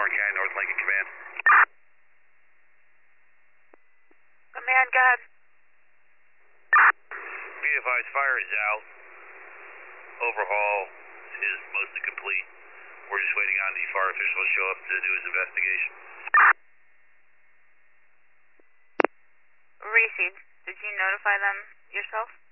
Orange County, North Lincoln Command. Command, go ahead. Be advised, fire is out. Overhaul is mostly complete. We're just waiting on the fire official to show up to do his investigation. Reese, did you notify them yourself?